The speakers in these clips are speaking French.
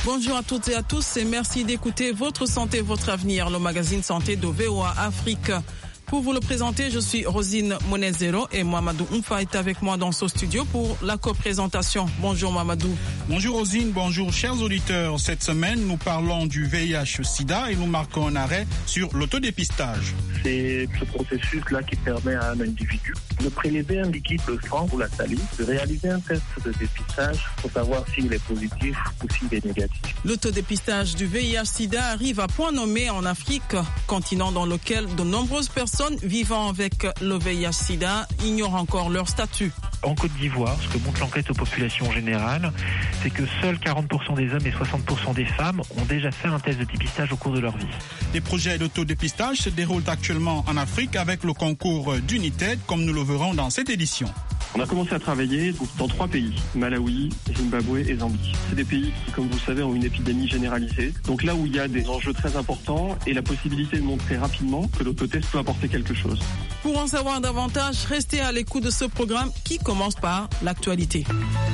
Bonjour à toutes et à tous et merci d'écouter Votre Santé, Votre Avenir, le magazine santé de VOA Afrique. Pour vous le présenter, je suis Rosine Monezero et Mamadou Oumfa est avec moi dans ce studio pour la co-présentation. Bonjour Mamadou. Bonjour Rosine, bonjour chers auditeurs. Cette semaine, nous parlons du VIH-Sida et nous marquons un arrêt sur l'autodépistage. C'est ce processus-là qui permet à un individu de prélever un liquide de sang ou la salive, de réaliser un test de dépistage pour savoir s'il est positif ou s'il est négatif. L'autodépistage du VIH-Sida arrive à point nommé en Afrique, continent dans lequel de nombreuses personnes vivant avec le VIH-Sida ignorent encore leur statut. En Côte d'Ivoire, ce que montre l'enquête aux populations générales, c'est que seuls 40% des hommes et 60% des femmes ont déjà fait un test de dépistage au cours de leur vie. Des projets d'autodépistage se déroulent actuellement en Afrique avec le concours d'United, comme nous le verrons dans cette édition. On a commencé à travailler dans 3 pays, Malawi, Zimbabwe et Zambie. C'est des pays qui, comme vous le savez, ont une épidémie généralisée. Donc là où il y a des enjeux très importants et la possibilité de montrer rapidement que l'autotest peut apporter quelque chose. Pour en savoir davantage, restez à l'écoute de ce programme qui commence par l'actualité.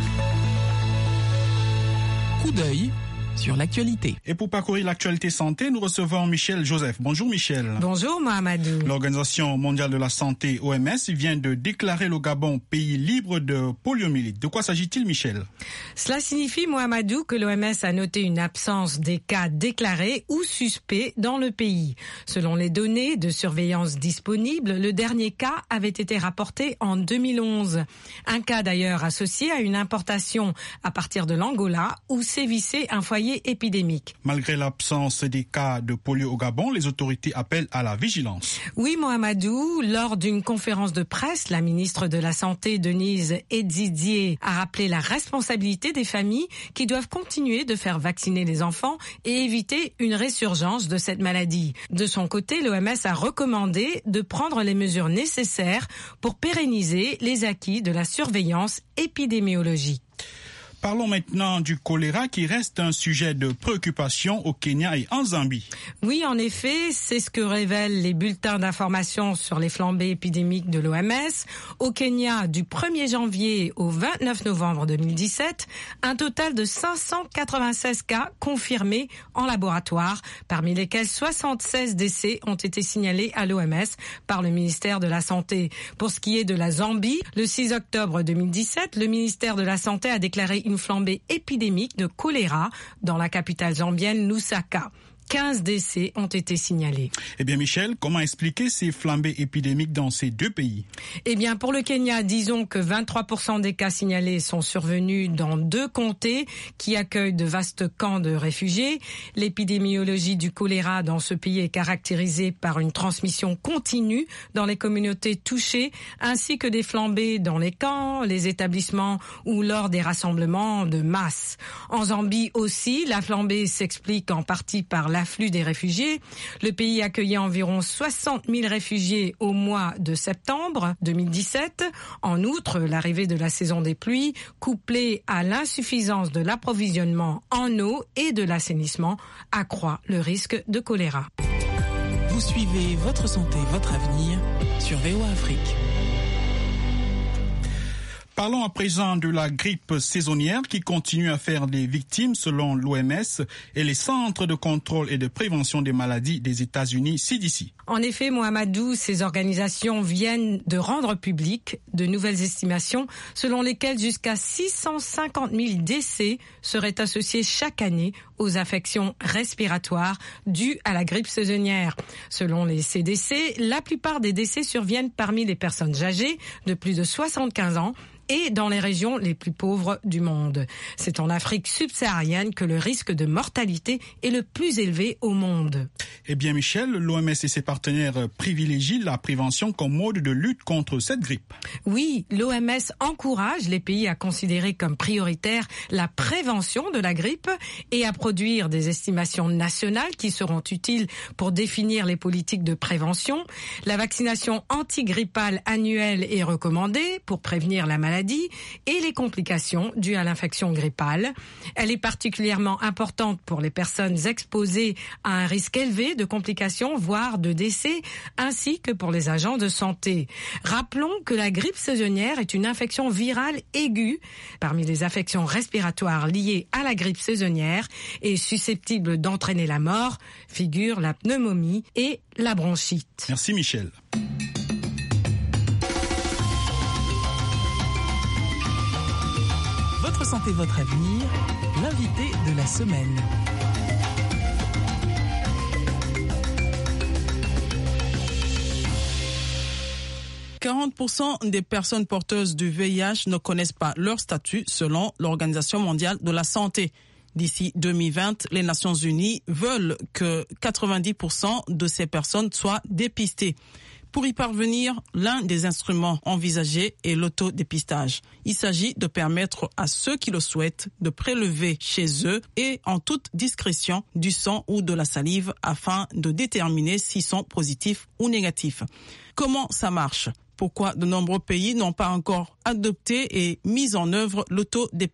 Coup d'œil sur l'actualité. Et pour parcourir l'actualité santé, nous recevons Michel Joseph. Bonjour Michel. Bonjour Mohamedou. L'Organisation mondiale de la santé, OMS, vient de déclarer le Gabon pays libre de poliomyélite. De quoi s'agit-il, Michel? Cela signifie, Mohamedou, que l'OMS a noté une absence des cas déclarés ou suspects dans le pays. Selon les données de surveillance disponibles, le dernier cas avait été rapporté en 2011. Un cas d'ailleurs associé à une importation à partir de l'Angola où sévissait un foyer épidémique. Malgré l'absence des cas de polio au Gabon, les autorités appellent à la vigilance. Oui, Mohamedou, lors d'une conférence de presse, la ministre de la Santé, Denise Edzidié, a rappelé la responsabilité des familles qui doivent continuer de faire vacciner les enfants et éviter une résurgence de cette maladie. De son côté, l'OMS a recommandé de prendre les mesures nécessaires pour pérenniser les acquis de la surveillance épidémiologique. Parlons maintenant du choléra qui reste un sujet de préoccupation au Kenya et en Zambie. Oui, en effet, c'est ce que révèlent les bulletins d'information sur les flambées épidémiques de l'OMS. Au Kenya, du 1er janvier au 29 novembre 2017, un total de 596 cas confirmés en laboratoire, parmi lesquels 76 décès ont été signalés à l'OMS par le ministère de la Santé. Pour ce qui est de la Zambie, le 6 octobre 2017, le ministère de la Santé a déclaré une flambée épidémique de choléra dans la capitale zambienne Lusaka. 15 décès ont été signalés. Eh bien Michel, comment expliquer ces flambées épidémiques dans ces deux pays? Eh bien pour le Kenya, disons que 23% des cas signalés sont survenus dans 2 comtés qui accueillent de vastes camps de réfugiés. L'épidémiologie du choléra dans ce pays est caractérisée par une transmission continue dans les communautés touchées, ainsi que des flambées dans les camps, les établissements ou lors des rassemblements de masse. En Zambie aussi, la flambée s'explique en partie par l'afflux des réfugiés. Le pays accueillait environ 60 000 réfugiés au mois de septembre 2017. En outre, l'arrivée de la saison des pluies, couplée à l'insuffisance de l'approvisionnement en eau et de l'assainissement, accroît le risque de choléra. Vous suivez Votre Santé, Votre Avenir sur VOA Afrique. Parlons à présent de la grippe saisonnière qui continue à faire des victimes selon l'OMS et les centres de contrôle et de prévention des maladies des États-Unis, CDC. En effet, Mohamedou, ces organisations viennent de rendre publiques de nouvelles estimations selon lesquelles jusqu'à 650 000 décès seraient associés chaque année aux affections respiratoires dues à la grippe saisonnière. Selon les CDC, la plupart des décès surviennent parmi les personnes âgées de plus de 75 ans et dans les régions les plus pauvres du monde. C'est en Afrique subsaharienne que le risque de mortalité est le plus élevé au monde. Eh bien Michel, l'OMS et ses partenaires privilégient la prévention comme mode de lutte contre cette grippe. Oui, l'OMS encourage les pays à considérer comme prioritaire la prévention de la grippe et à produire des estimations nationales qui seront utiles pour définir les politiques de prévention. La vaccination antigrippale annuelle est recommandée pour prévenir la maladie maladie et les complications dues à l'infection grippale. Elle est particulièrement importante pour les personnes exposées à un risque élevé de complications, voire de décès, ainsi que pour les agents de santé. Rappelons que la grippe saisonnière est une infection virale aiguë parmi les affections respiratoires liées à la grippe saisonnière et susceptibles d'entraîner la mort, figurent la pneumomie et la bronchite. Merci Michel. Votre santé, votre avenir, l'invité de la semaine. « 40% des personnes porteuses du VIH ne connaissent pas leur statut selon l'Organisation mondiale de la santé. D'ici 2020, les Nations unies veulent que 90% de ces personnes soient dépistées. Pour y parvenir, l'un des instruments envisagés est l'autodépistage. Il s'agit de permettre à ceux qui le souhaitent de prélever chez eux et en toute discrétion du sang ou de la salive afin de déterminer s'ils sont positifs ou négatifs. Comment ça marche ? Pourquoi de nombreux pays n'ont pas encore adopté et mis en œuvre l'autodépistage ?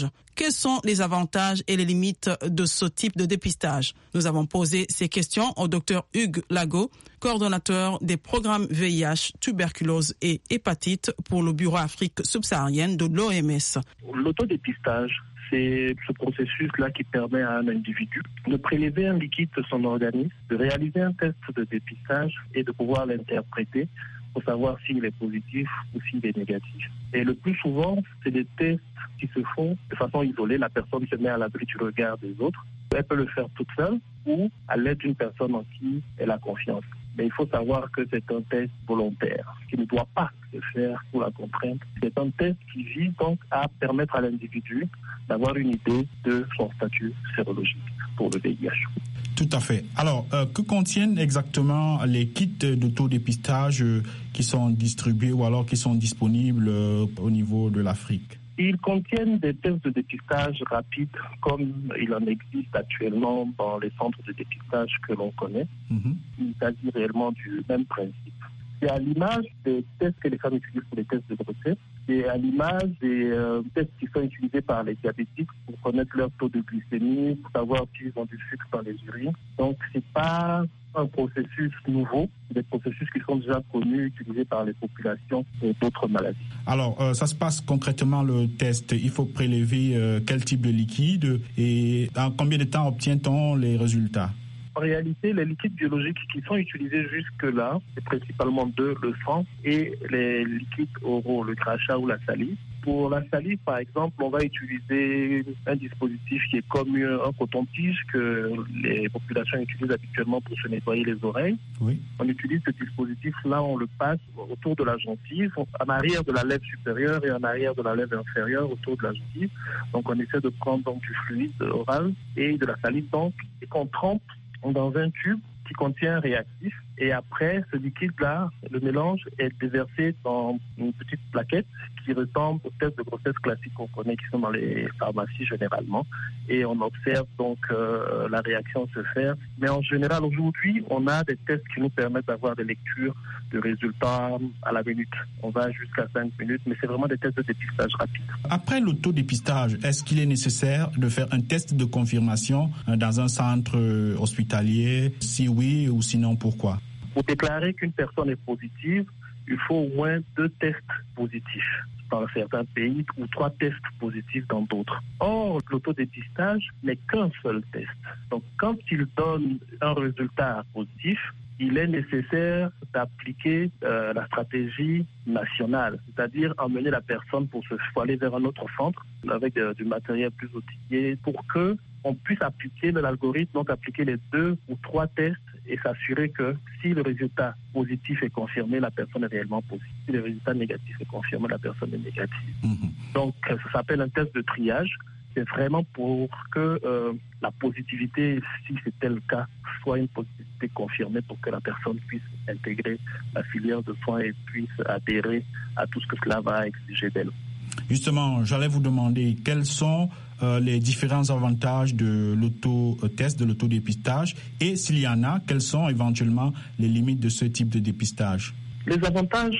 Quels sont les avantages et les limites de ce type de dépistage ? Nous avons posé ces questions au Dr Hugues Lago, coordonnateur des programmes VIH, tuberculose et hépatite pour le Bureau Afrique subsaharienne de l'OMS. L'autodépistage, c'est ce processus-là qui permet à un individu de prélever un liquide de son organisme, de réaliser un test de dépistage et de pouvoir l'interpréter pour savoir s'il est positif ou s'il est négatif. Et le plus souvent, c'est des tests qui se font de façon isolée. La personne se met à l'abri du regard des autres. Elle peut le faire toute seule ou à l'aide d'une personne en qui elle a confiance. Mais il faut savoir que c'est un test volontaire, qui ne doit pas se faire sous la contrainte. C'est un test qui vise donc à permettre à l'individu d'avoir une idée de son statut sérologique pour le VIH. Tout à fait. Alors, que contiennent exactement les kits d'autodépistage qui sont distribués ou alors qui sont disponibles au niveau de l'Afrique ? Ils contiennent des tests de dépistage rapides comme il en existe actuellement dans les centres de dépistage que l'on connaît. Il s'agit réellement du même principe. C'est à l'image des tests que les femmes utilisent pour les tests de grossesse. C'est à l'image des tests qui sont utilisés par les diabétiques pour connaître leur taux de glycémie, pour savoir s'ils ont du sucre dans les urines. Donc, c'est pas un processus nouveau, des processus qui sont déjà connus, utilisés par les populations et d'autres maladies. Alors, ça se passe concrètement le test. Il faut prélever quel type de liquide et en combien de temps obtient-on les résultats ? En réalité, les liquides biologiques qui sont utilisés jusque-là, c'est principalement deux, le sang et les liquides oraux, le crachat ou la salive. Pour la salive, par exemple, on va utiliser un dispositif qui est comme un coton-tige que les populations utilisent habituellement pour se nettoyer les oreilles. Oui. On utilise ce dispositif-là, on le passe autour de la gencive, en arrière de la lèvre supérieure et en arrière de la lèvre inférieure autour de la gencive. Donc, on essaie de prendre donc, du fluide oral et de la salive, donc, et qu'on trempe dans un tube qui contient un réactif. Et après, ce liquide-là, le mélange est déversé dans une petite plaquette qui ressemble aux tests de grossesse classiques qu'on connaît, qui sont dans les pharmacies généralement. Et on observe donc la réaction se faire. Mais en général, aujourd'hui, on a des tests qui nous permettent d'avoir des lectures de résultats à la minute. On va jusqu'à 5 minutes, mais c'est vraiment des tests de dépistage rapide. Après l'autodépistage, est-ce qu'il est nécessaire de faire un test de confirmation dans un centre hospitalier? Si oui ou sinon, pourquoi? Pour déclarer qu'une personne est positive, il faut au moins 2 tests positifs dans certains pays ou 3 tests positifs dans d'autres. Or, l'autodépistage n'est qu'un seul test. Donc, quand il donne un résultat positif, il est nécessaire d'appliquer la stratégie nationale, c'est-à-dire emmener la personne pour aller vers un autre centre avec du matériel plus outillé pour que on puisse appliquer l'algorithme, donc appliquer les 2 ou 3 tests et s'assurer que si le résultat positif est confirmé, la personne est réellement positive. Si le résultat négatif est confirmé, la personne est négative. Donc, ça s'appelle un test de triage. C'est vraiment pour que la positivité, si c'était le cas, soit une positivité confirmée pour que la personne puisse intégrer la filière de soins et puisse adhérer à tout ce que cela va exiger d'elle. Justement, j'allais vous demander quels sont les différents avantages de l'autotest, de l'autodépistage, et s'il y en a, quelles sont éventuellement les limites de ce type de dépistage? Les avantages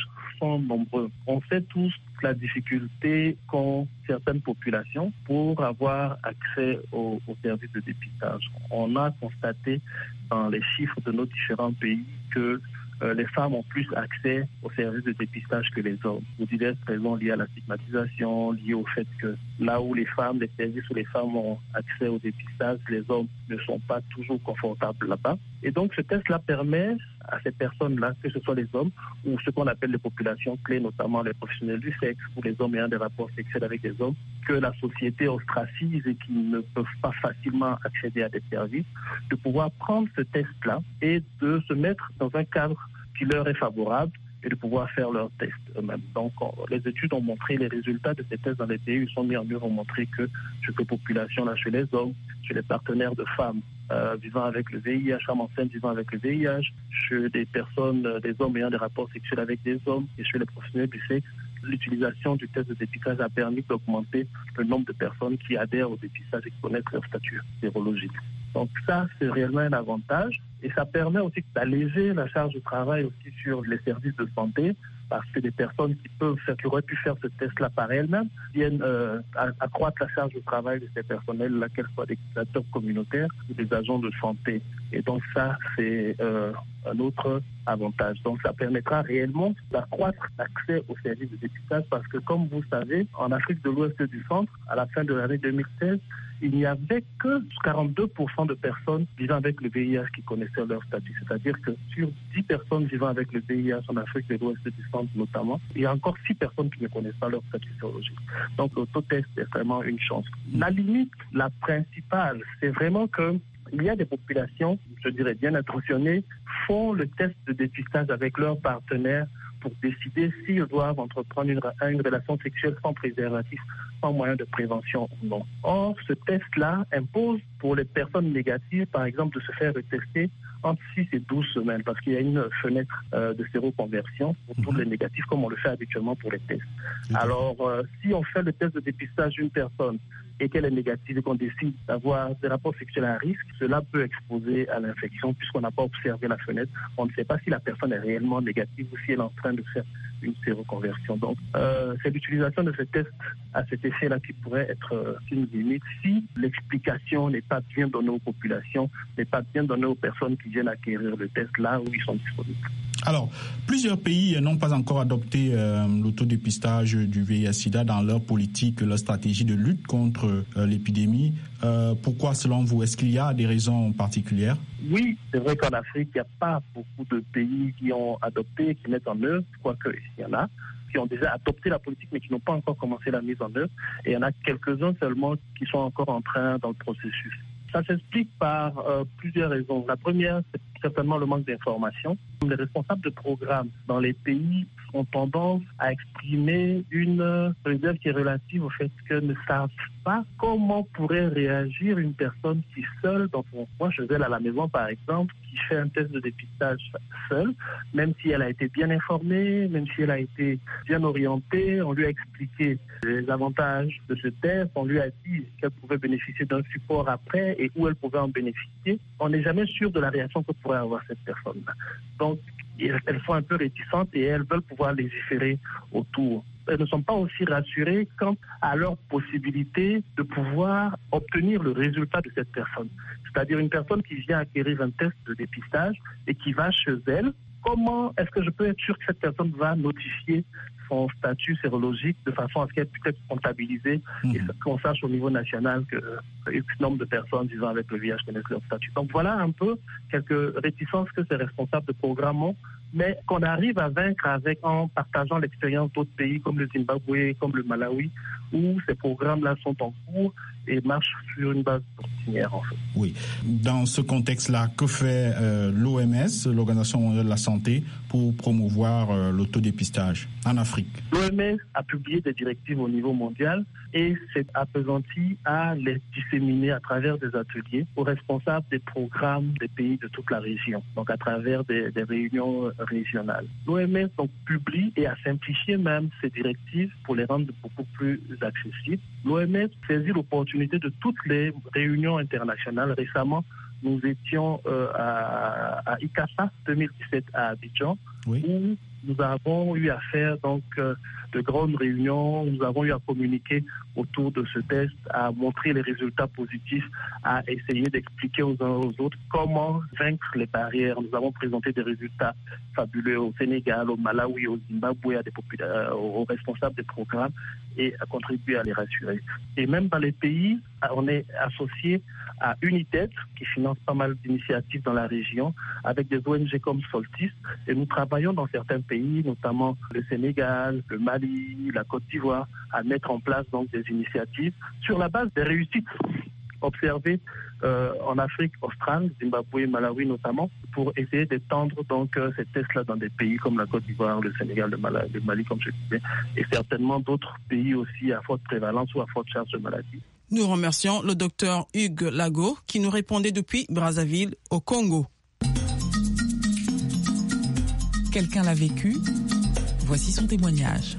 sont nombreux. On sait tous la difficulté qu'ont certaines populations pour avoir accès aux services de dépistage. On a constaté dans les chiffres de nos différents pays que les femmes ont plus accès aux services de dépistage que les hommes. Pour diverses raisons liées à la stigmatisation, liées au fait que là où les services où les femmes ont accès au dépistage, les hommes ne sont pas toujours confortables là-bas. Et donc ce test-là permet à ces personnes-là, que ce soit les hommes ou ce qu'on appelle les populations clés, notamment les professionnels du sexe ou les hommes ayant des rapports sexuels avec des hommes, que la société ostracise et qui ne peuvent pas facilement accéder à des services, de pouvoir prendre ce test-là et de se mettre dans un cadre qui leur est favorable et de pouvoir faire leurs tests eux-mêmes. Donc, les études ont montré les résultats de ces tests dans les pays où ils sont mis en œuvre, ont montré que chez ces populations-là, chez les hommes, chez les partenaires de femmes vivant avec le VIH, femmes enceintes vivant avec le VIH, chez des personnes, des hommes ayant des rapports sexuels avec des hommes et chez les professionnels du sexe, l'utilisation du test de dépistage a permis d'augmenter le nombre de personnes qui adhèrent au dépistage et qui connaissent leur statut sérologique. Donc ça, c'est réellement un avantage et ça permet aussi d'alléger la charge de travail aussi sur les services de santé parce que des personnes qui auraient pu faire ce test-là par elles-mêmes viennent accroître la charge de travail de ces personnels-là, qu'elles soient des acteurs communautaires ou des agents de santé. Et donc ça, c'est un autre avantage. Donc ça permettra réellement d'accroître l'accès aux services de dépistage parce que comme vous savez, en Afrique de l'Ouest et du Centre, à la fin de l'année 2016, il n'y avait que 42% de personnes vivant avec le VIH qui connaissaient leur statut. C'est-à-dire que sur 10 personnes vivant avec le VIH en Afrique de l'Ouest et du Centre notamment, il y a encore 6 personnes qui ne connaissent pas leur statut sérologique. Donc l'autotest est vraiment une chance. La limite, la principale, c'est vraiment que il y a des populations, je dirais bien intentionnées, font le test de dépistage avec leurs partenaires pour décider s'ils doivent entreprendre une relation sexuelle sans préservatif, sans moyen de prévention ou non. Or, ce test-là impose pour les personnes négatives, par exemple, de se faire retester entre 6 et 12 semaines, parce qu'il y a une fenêtre de séroconversion pour tous les négatifs, comme on le fait habituellement pour les tests. Alors, si on fait le test de dépistage d'une personne et qu'elle est négative et qu'on décide d'avoir des rapports sexuels à risque, cela peut exposer à l'infection puisqu'on n'a pas observé la fenêtre. On ne sait pas si la personne est réellement négative ou si elle est en train de faire une séroconversion. Donc, c'est l'utilisation de ce test à cet effet-là qui pourrait être une limite si l'explication n'est pas bien donnée aux populations, n'est pas bien donnée aux personnes qui viennent acquérir le test là où ils sont disponibles. Alors, plusieurs pays n'ont pas encore adopté l'autodépistage du VIH/SIDA dans leur politique, leur stratégie de lutte contre l'épidémie. Pourquoi, selon vous? Est-ce qu'il y a des raisons particulières? Oui, c'est vrai qu'en Afrique, il n'y a pas beaucoup de pays qui ont adopté, qui mettent en œuvre, quoique il y en a, qui ont déjà adopté la politique mais qui n'ont pas encore commencé la mise en œuvre. Et il y en a quelques-uns seulement qui sont encore en train dans le processus. Ça s'explique par plusieurs raisons. La première, c'est certainement le manque d'information. Les responsables de programmes dans les pays ont tendance à exprimer une réserve qui est relative au fait qu'elles ne savent pas comment pourrait réagir une personne qui seule dans son coin, chez elle à la maison par exemple, qui fait un test de dépistage seule, même si elle a été bien informée, même si elle a été bien orientée, on lui a expliqué les avantages de ce test, on lui a dit qu'elle pouvait bénéficier d'un support après et où elle pouvait en bénéficier. On n'est jamais sûr de la réaction que pourrait avoir cette personne-là. Donc, elles sont un peu réticentes et elles veulent pouvoir légiférer autour. Elles ne sont pas aussi rassurées quant à leur possibilité de pouvoir obtenir le résultat de cette personne. C'est-à-dire une personne qui vient acquérir un test de dépistage et qui va chez elle. Comment est-ce que je peux être sûr que cette personne va notifier son statut sérologique de façon à ce qu'elle puisse être comptabilisée et qu'on sache au niveau national que X nombre de personnes vivant avec le VIH connaissent leur statut. Donc voilà un peu quelques réticences que ces responsables de programme ont, mais qu'on arrive à vaincre en partageant l'expérience d'autres pays comme le Zimbabwe, comme le Malawi, où ces programmes-là sont en cours et marchent sur une base continuelle en fait. Oui. Dans ce contexte-là, que fait l'OMS, l'Organisation mondiale de la santé, pour promouvoir l'autodépistage en Afrique? L'OMS a publié des directives au niveau mondial et s'est appesanti à les disséminer à travers des ateliers aux responsables des programmes des pays de toute la région, donc à travers des réunions régionales. L'OMS donc publie et a simplifié même ces directives pour les rendre beaucoup plus accessibles. L'OMS saisit l'opportunité de toutes les réunions internationales. Récemment, nous étions à ICASA 2017 à Abidjan, où Nous avons eu à faire donc de grandes réunions, nous avons eu à communiquer autour de ce test, à montrer les résultats positifs, à essayer d'expliquer aux uns aux autres comment vaincre les barrières. Nous avons présenté des résultats fabuleux au Sénégal, au Malawi, au Zimbabwe, aux responsables des programmes et à contribuer à les rassurer. Et même dans les pays, on est associé à United qui finance pas mal d'initiatives dans la région avec des ONG comme Solstice et nous travaillons dans certains pays, notamment le Sénégal, le Mali, la Côte d'Ivoire, à mettre en place donc des initiatives sur la base des réussites observées en Afrique australe, Zimbabwe, Malawi notamment, pour essayer d'étendre donc ces tests-là dans des pays comme la Côte d'Ivoire, le Sénégal, le Mali, comme je disais, et certainement d'autres pays aussi à forte prévalence ou à forte charge de maladie. Nous remercions le docteur Hugues Lago qui nous répondait depuis Brazzaville au Congo. Quelqu'un l'a vécu. Voici son témoignage.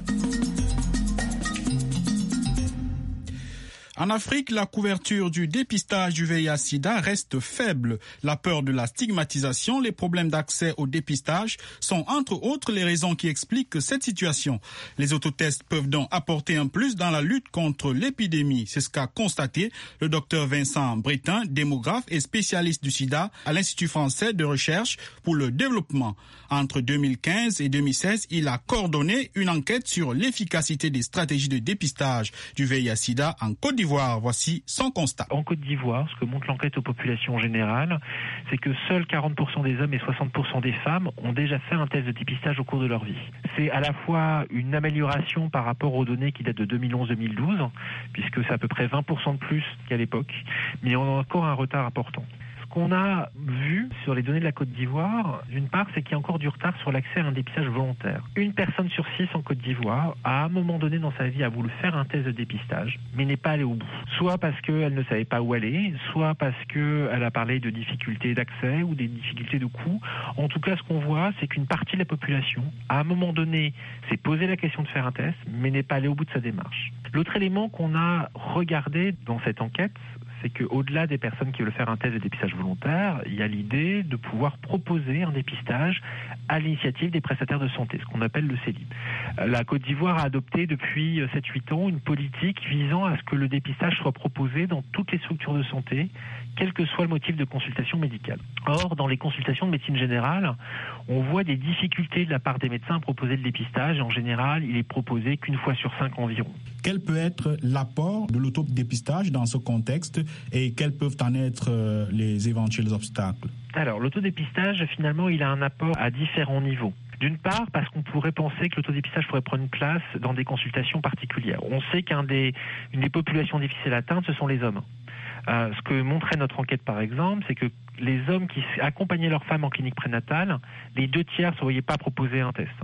En Afrique, la couverture du dépistage du VIH/SIDA reste faible. La peur de la stigmatisation, les problèmes d'accès au dépistage sont entre autres les raisons qui expliquent cette situation. Les autotests peuvent donc apporter un plus dans la lutte contre l'épidémie. C'est ce qu'a constaté le docteur Vincent Bretin, démographe et spécialiste du SIDA à l'Institut français de recherche pour le développement. Entre 2015 et 2016, il a coordonné une enquête sur l'efficacité des stratégies de dépistage du VIH/SIDA en Côte d'Ivoire. Voici son constat. En Côte d'Ivoire, ce que montre l'enquête aux populations générales, c'est que seuls 40% des hommes et 60% des femmes ont déjà fait un test de dépistage au cours de leur vie. C'est à la fois une amélioration par rapport aux données qui datent de 2011-2012, puisque c'est à peu près 20% de plus qu'à l'époque, mais on a encore un retard important. Ce qu'on a vu sur les données de la Côte d'Ivoire, d'une part, c'est qu'il y a encore du retard sur l'accès à un dépistage volontaire. Une personne sur 6 en Côte d'Ivoire, à un moment donné dans sa vie, a voulu faire un test de dépistage, mais n'est pas allée au bout. Soit parce qu'elle ne savait pas où aller, soit parce qu'elle a parlé de difficultés d'accès ou des difficultés de coût. En tout cas, ce qu'on voit, c'est qu'une partie de la population, à un moment donné, s'est posé la question de faire un test, mais n'est pas allée au bout de sa démarche. L'autre élément qu'on a regardé dans cette enquête, c'est qu'au-delà des personnes qui veulent faire un test de dépistage volontaire, il y a l'idée de pouvoir proposer un dépistage à l'initiative des prestataires de santé, ce qu'on appelle le CELID. La Côte d'Ivoire a adopté depuis 7-8 ans une politique visant à ce que le dépistage soit proposé dans toutes les structures de santé, quel que soit le motif de consultation médicale. Or, dans les consultations de médecine générale, on voit des difficultés de la part des médecins à proposer le dépistage. En général, il est proposé qu'une fois sur 5 environ. Quel peut être l'apport de l'autodépistage dans ce contexte et quels peuvent en être les éventuels obstacles? Alors, l'autodépistage, finalement, il a un apport à différents niveaux. D'une part, parce qu'on pourrait penser que l'autodépistage pourrait prendre une place dans des consultations particulières. On sait qu'une des populations difficiles à atteindre, ce sont les hommes. Ce que montrait notre enquête, par exemple, c'est que les hommes qui accompagnaient leurs femmes en clinique prénatale, les 2/3 ne se voyaient pas proposer un test.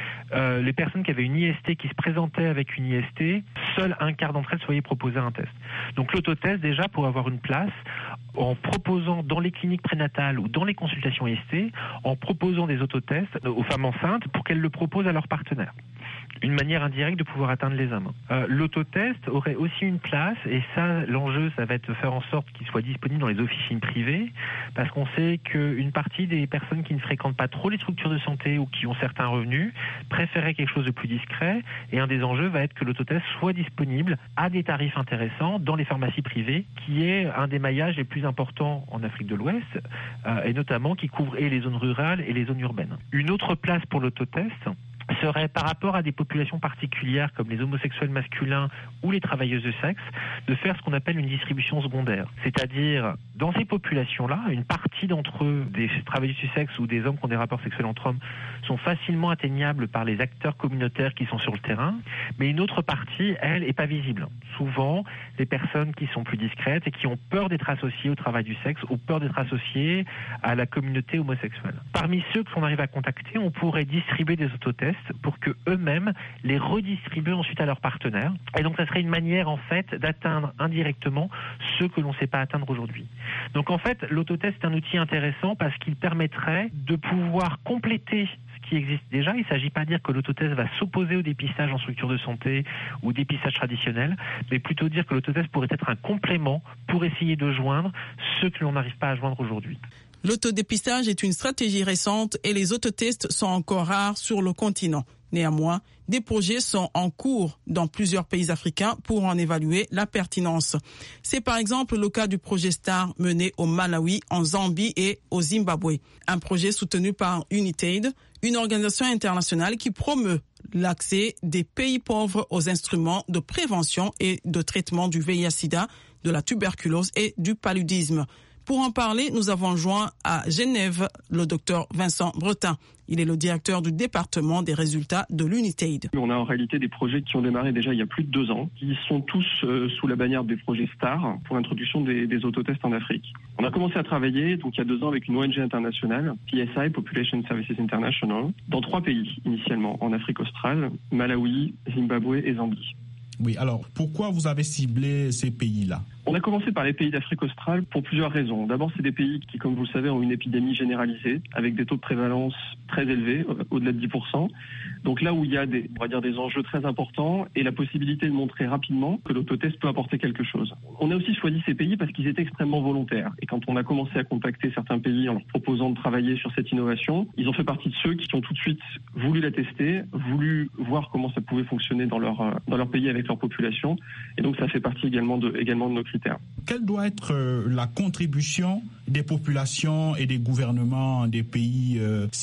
Les personnes qui avaient une IST, qui se présentaient avec une IST, seul un quart d'entre elles se voyaient proposer un test. Donc l'autotest, déjà, pour avoir une place, en proposant dans les cliniques prénatales ou dans les consultations IST, en proposant des autotests aux femmes enceintes pour qu'elles le proposent à leurs partenaires. Une manière indirecte de pouvoir atteindre les hommes. L'autotest aurait aussi une place, et ça, l'enjeu, ça va être de faire en sorte qu'il soit disponible dans les officines privées, parce qu'on sait qu'une partie des personnes qui ne fréquentent pas trop les structures de santé ou qui ont certains revenus préféraient quelque chose de plus discret, et un des enjeux va être que l'autotest soit disponible à des tarifs intéressants dans les pharmacies privées, qui est un des maillages les plus importants en Afrique de l'Ouest, et notamment qui couvre et les zones rurales et les zones urbaines. Une autre place pour l'autotest serait par rapport à des populations particulières comme les homosexuels masculins ou les travailleuses de sexe, de faire ce qu'on appelle une distribution secondaire. C'est-à-dire, dans ces populations-là, une partie d'entre eux, des travailleuses du sexe ou des hommes qui ont des rapports sexuels entre hommes, sont facilement atteignables par les acteurs communautaires qui sont sur le terrain, mais une autre partie, elle, n'est pas visible. Souvent, les personnes qui sont plus discrètes et qui ont peur d'être associées au travail du sexe ou peur d'être associées à la communauté homosexuelle. Parmi ceux qu'on arrive à contacter, on pourrait distribuer des autotests pour que eux-mêmes les redistribuent ensuite à leurs partenaires. Et donc, ça serait une manière, en fait, d'atteindre indirectement ceux que l'on ne sait pas atteindre aujourd'hui. Donc, en fait, l'autotest est un outil intéressant parce qu'il permettrait de pouvoir compléter ce qui existe déjà. Il ne s'agit pas de dire que l'autotest va s'opposer au dépistage en structure de santé ou au dépistage traditionnel, mais plutôt dire que l'autotest pourrait être un complément pour essayer de joindre ceux que l'on n'arrive pas à joindre aujourd'hui. L'autodépistage est une stratégie récente et les autotests sont encore rares sur le continent. Néanmoins, des projets sont en cours dans plusieurs pays africains pour en évaluer la pertinence. C'est par exemple le cas du projet STAR mené au Malawi, en Zambie et au Zimbabwe. Un projet soutenu par Unitaid, une organisation internationale qui promeut l'accès des pays pauvres aux instruments de prévention et de traitement du VIH-Sida, de la tuberculose et du paludisme. Pour en parler, nous avons joint à Genève le docteur Vincent Bretin. Il est le directeur du département des résultats de l'Unitaid. On a en réalité des projets qui ont démarré déjà il y a plus de 2 ans, qui sont tous sous la bannière des projets STAR pour l'introduction des autotests en Afrique. On a commencé à travailler donc il y a 2 ans avec une ONG internationale, PSI, Population Services International, dans 3 pays initialement, en Afrique australe, Malawi, Zimbabwe et Zambie. Oui, alors pourquoi vous avez ciblé ces pays-là ? On a commencé par les pays d'Afrique australe pour plusieurs raisons. D'abord, c'est des pays qui, comme vous le savez, ont une épidémie généralisée avec des taux de prévalence très élevés, au-delà de 10%. Donc là où il y a des enjeux très importants et la possibilité de montrer rapidement que l'autotest peut apporter quelque chose. On a aussi choisi ces pays parce qu'ils étaient extrêmement volontaires. Et quand on a commencé à contacter certains pays en leur proposant de travailler sur cette innovation, ils ont fait partie de ceux qui ont tout de suite voulu la tester, voulu voir comment ça pouvait fonctionner dans leur pays avec leur population. Et donc ça fait partie également de nos critères. Quelle doit être la contribution des populations et des gouvernements des pays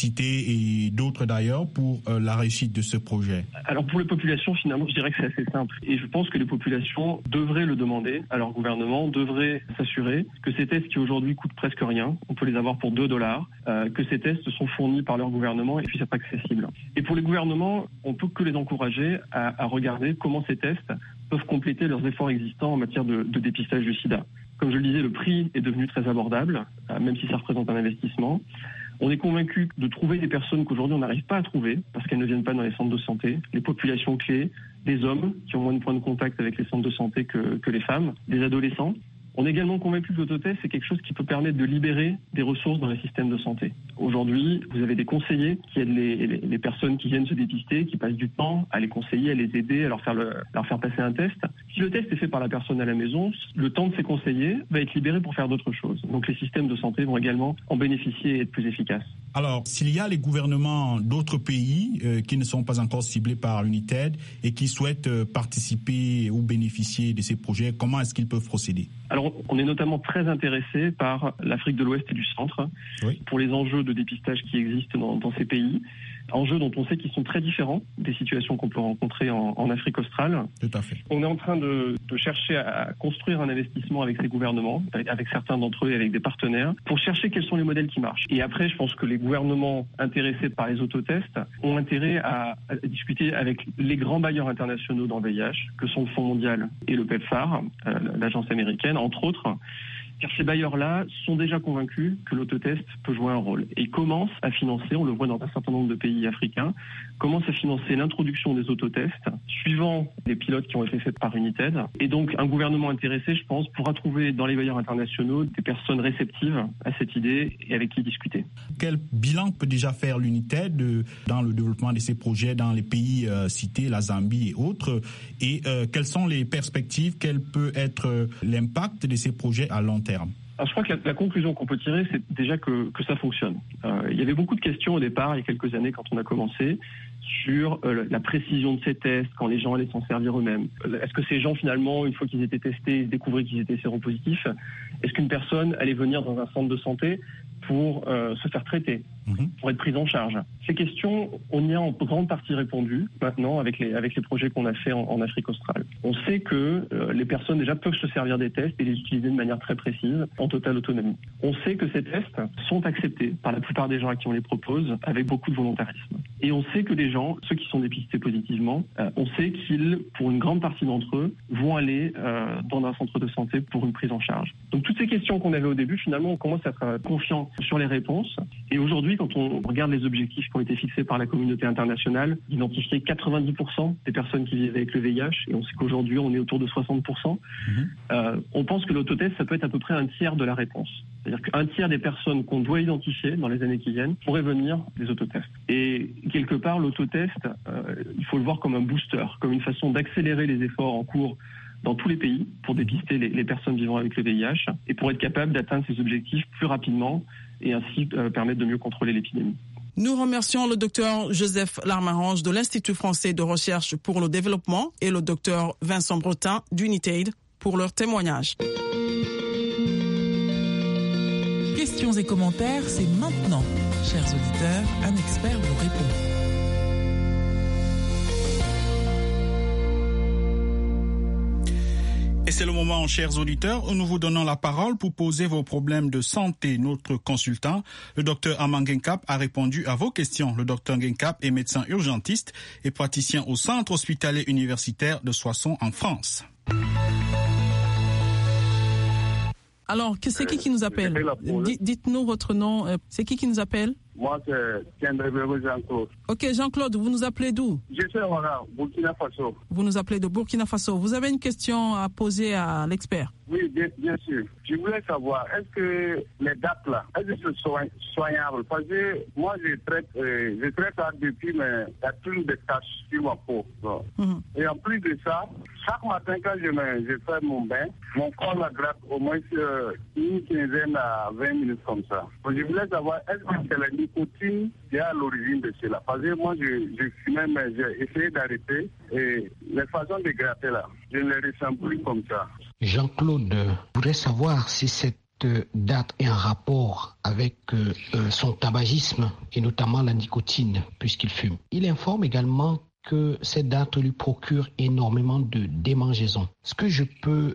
cités et d'autres d'ailleurs pour la réussite de ce projet ? Alors pour les populations, finalement, je dirais que c'est assez simple. Et je pense que les populations devraient le demander à leur gouvernement, devraient s'assurer que ces tests qui aujourd'hui coûtent presque rien, on peut les avoir pour $2, que ces tests sont fournis par leur gouvernement et puis c'est accessible. Et pour les gouvernements, on peut que les encourager à regarder comment ces tests peuvent compléter leurs efforts existants en matière de dépistage du sida. Comme je le disais, le prix est devenu très abordable, même si ça représente un investissement. On est convaincu de trouver des personnes qu'aujourd'hui on n'arrive pas à trouver parce qu'elles ne viennent pas dans les centres de santé, les populations clés, des hommes qui ont moins de points de contact avec les centres de santé que les femmes, des adolescents. On est également convaincu que l'autotest, c'est quelque chose qui peut permettre de libérer des ressources dans les systèmes de santé. Aujourd'hui, vous avez des conseillers qui aident les personnes qui viennent se dépister, qui passent du temps à les conseiller, à les aider, à leur faire passer un test. Si le test est fait par la personne à la maison, le temps de ces conseillers va être libéré pour faire d'autres choses. Donc les systèmes de santé vont également en bénéficier et être plus efficaces. Alors, s'il y a les gouvernements d'autres pays qui ne sont pas encore ciblés par l'Unitaid et qui souhaitent participer ou bénéficier de ces projets, comment est-ce qu'ils peuvent procéder ? Alors, on est notamment très intéressé par l'Afrique de l'Ouest et du Centre, oui, pour les enjeux de dépistage qui existent dans ces pays. Enjeux dont on sait qu'ils sont très différents des situations qu'on peut rencontrer en Afrique australe. Tout à fait. On est en train de chercher à construire un investissement avec ces gouvernements, avec certains d'entre eux et avec des partenaires, pour chercher quels sont les modèles qui marchent. Et après, je pense que les gouvernements intéressés par les autotests ont intérêt à discuter avec les grands bailleurs internationaux dans le VIH, que sont le Fonds mondial et le PEPFAR, l'agence américaine, entre autres. Car ces bailleurs-là sont déjà convaincus que l'autotest peut jouer un rôle et commencent à financer, on le voit dans un certain nombre de pays africains, commencent à financer l'introduction des autotests suivant les pilotes qui ont été faits par Unitaid. Et donc un gouvernement intéressé, je pense, pourra trouver dans les bailleurs internationaux des personnes réceptives à cette idée et avec qui discuter. Quel bilan peut déjà faire l'Unitaid dans le développement de ces projets dans les pays cités, la Zambie et autres, et quelles sont les perspectives, quel peut être l'impact de ces projets à long terme? Alors, je crois que la conclusion qu'on peut tirer, c'est déjà que ça fonctionne. Il y avait beaucoup de questions au départ, il y a quelques années, quand on a commencé, sur la précision de ces tests, quand les gens allaient s'en servir eux-mêmes. Est-ce que ces gens, finalement, une fois qu'ils étaient testés, découvraient qu'ils étaient séropositifs? Est-ce qu'une personne allait venir dans un centre de santé pour se faire traiter, pour être prise en charge? Ces questions, on y a en grande partie répondu maintenant avec les projets qu'on a fait en Afrique australe. On sait que les personnes déjà peuvent se servir des tests et les utiliser de manière très précise, en totale autonomie. On sait que ces tests sont acceptés par la plupart des gens à qui on les propose avec beaucoup de volontarisme. Et on sait que les gens, ceux qui sont dépistés positivement, on sait qu'ils, pour une grande partie d'entre eux, vont aller dans un centre de santé pour une prise en charge. Donc toutes ces questions qu'on avait au début, finalement, on commence à être confiant sur les réponses. Et aujourd'hui, quand on regarde les objectifs qui ont été fixés par la communauté internationale, d'identifier 90% des personnes qui vivent avec le VIH, et on sait qu'aujourd'hui, on est autour de 60%, on pense que l'autotest, ça peut être à peu près un tiers de la réponse. C'est-à-dire qu'un tiers des personnes qu'on doit identifier dans les années qui viennent pourraient venir des autotests. Et quelque part, l'autotest, il faut le voir comme un booster, comme une façon d'accélérer les efforts en cours dans tous les pays pour dépister les personnes vivant avec le VIH et pour être capable d'atteindre ces objectifs plus rapidement et ainsi permettre de mieux contrôler l'épidémie. Nous remercions le docteur Joseph Larmarange de l'Institut français de recherche pour le développement et le docteur Vincent Bretin d'Unitaid pour leur témoignage. Questions et commentaires, c'est maintenant. Chers auditeurs, un expert vous répond. Et c'est le moment, chers auditeurs, où nous vous donnons la parole pour poser vos problèmes de santé. Notre consultant, le docteur Armand Guenkap, a répondu à vos questions. Le docteur Guenkap est médecin urgentiste et praticien au centre hospitalier universitaire de Soissons en France. Alors, c'est qui nous appelle? Dites-nous votre nom. C'est qui nous appelle? Moi, c'est Jean-Claude. Ok, Jean-Claude, vous nous appelez d'où? Je suis au Burkina Faso. Vous nous appelez de Burkina Faso. Vous avez une question à poser à l'expert? Oui, bien sûr. Je voulais savoir, est-ce que les dates là, est-ce que c'est soignable? Parce que moi, je traite ça depuis, mais il y a toujours des taches sur ma peau. Et en plus de ça, chaque matin quand je fais mon bain, mon corps la gratte au moins une quinzaine à 20 minutes comme ça. Donc, je voulais savoir, est-ce que c'est la nicotine qui est à l'origine de cela? Parce que moi, je fumais, mais j'ai essayé d'arrêter et les façons de gratter là, je ne les ressens plus comme ça. Jean-Claude, je voudrais savoir si cette date est en rapport avec son tabagisme et notamment la nicotine puisqu'il fume. Il informe également que cette date lui procure énormément de démangeaisons. Ce que je peux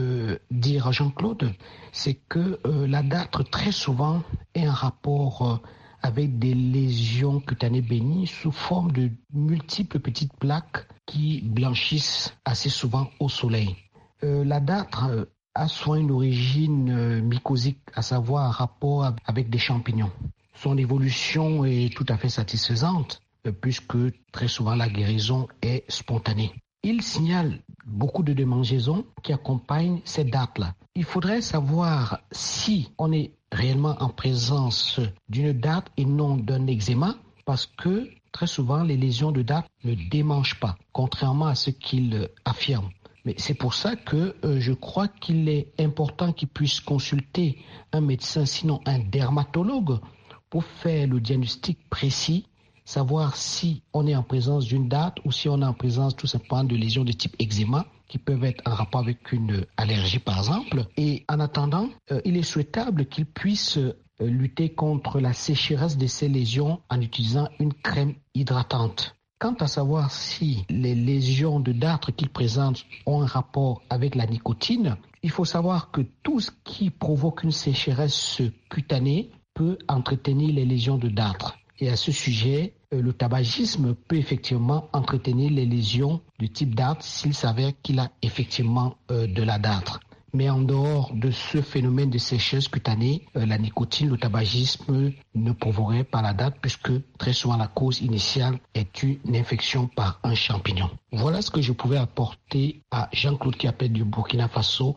dire à Jean-Claude, c'est que la date très souvent est en rapport avec des lésions cutanées bénies sous forme de multiples petites plaques qui blanchissent assez souvent au soleil. La date a soit une origine mycosique, à savoir un rapport avec des champignons. Son évolution est tout à fait satisfaisante puisque très souvent la guérison est spontanée. Il signale beaucoup de démangeaisons qui accompagnent cette date-là. Il faudrait savoir si on est réellement en présence d'une date et non d'un eczéma parce que très souvent les lésions de date ne démangent pas, contrairement à ce qu'il affirme. Mais c'est pour ça que je crois qu'il est important qu'il puisse consulter un médecin, sinon un dermatologue, pour faire le diagnostic précis, savoir si on est en présence d'une date ou si on est en présence tout simplement de lésions de type eczéma qui peuvent être en rapport avec une allergie par exemple. Et en attendant, il est souhaitable qu'il puisse lutter contre la sécheresse de ces lésions en utilisant une crème hydratante. Quant à savoir si les lésions de dartre qu'il présente ont un rapport avec la nicotine, il faut savoir que tout ce qui provoque une sécheresse cutanée peut entretenir les lésions de dartre. Et à ce sujet, le tabagisme peut effectivement entretenir les lésions de type dartre s'il s'avère qu'il a effectivement de la dartre. Mais en dehors de ce phénomène de sécheresse cutanée, la nicotine, le tabagisme ne provoquerait pas la date puisque très souvent la cause initiale est une infection par un champignon. Voilà ce que je pouvais apporter à Jean-Claude qui appelle du Burkina Faso.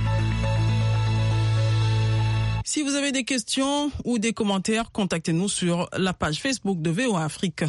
Si vous avez des questions ou des commentaires, contactez-nous sur la page Facebook de VOA Afrique.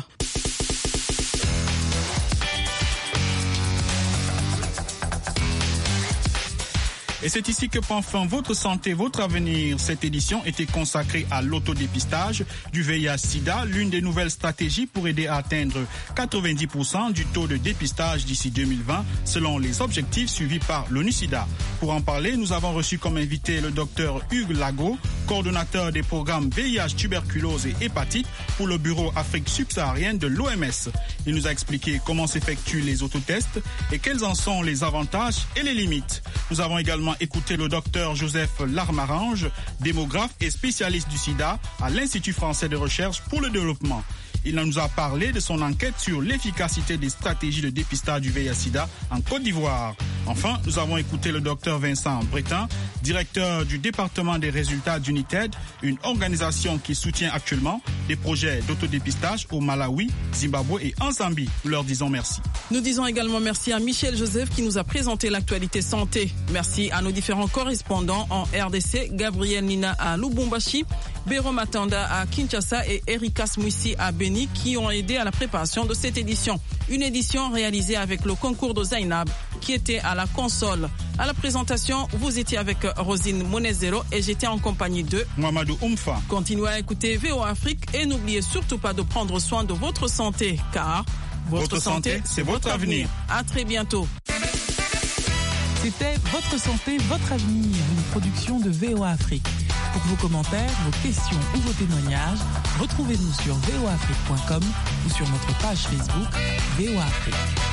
Et c'est ici que prend fin votre santé, votre avenir. Cette édition était consacrée à l'autodépistage du VIH-Sida, l'une des nouvelles stratégies pour aider à atteindre 90% du taux de dépistage d'ici 2020, selon les objectifs suivis par l'ONU-Sida. Pour en parler, nous avons reçu comme invité le docteur Hugues Lago, coordonnateur des programmes VIH, tuberculose et hépatite pour le bureau Afrique subsaharienne de l'OMS. Il nous a expliqué comment s'effectuent les autotests et quels en sont les avantages et les limites. Nous avons également écouter le docteur Joseph Larmarange, démographe et spécialiste du sida à l'Institut français de recherche pour le développement. Il nous a parlé de son enquête sur l'efficacité des stratégies de dépistage du VIH-Sida en Côte d'Ivoire. Enfin, nous avons écouté le docteur Vincent Bretin, directeur du département des résultats d'Unitaid, une organisation qui soutient actuellement des projets d'autodépistage au Malawi, Zimbabwe et en Zambie. Nous leur disons merci. Nous disons également merci à Michel Joseph qui nous a présenté l'actualité santé. Merci à nos différents correspondants en RDC, Gabriel Nina à Lubumbashi Béro Matanda à Kinshasa et Erika Smouissi à Beni qui ont aidé à la préparation de cette édition. Une édition réalisée avec le concours de Zainab qui était à la console. À la présentation, vous étiez avec Rosine Monezero et j'étais en compagnie de Mamadou Oumfa. Continuez à écouter VOA Afrique et n'oubliez surtout pas de prendre soin de votre santé car votre santé, c'est votre avenir. À très bientôt. C'était Votre santé, votre avenir, une production de VOA Afrique. Pour vos commentaires, vos questions ou vos témoignages, retrouvez-nous sur voaafrique.com ou sur notre page Facebook VOA Afrique.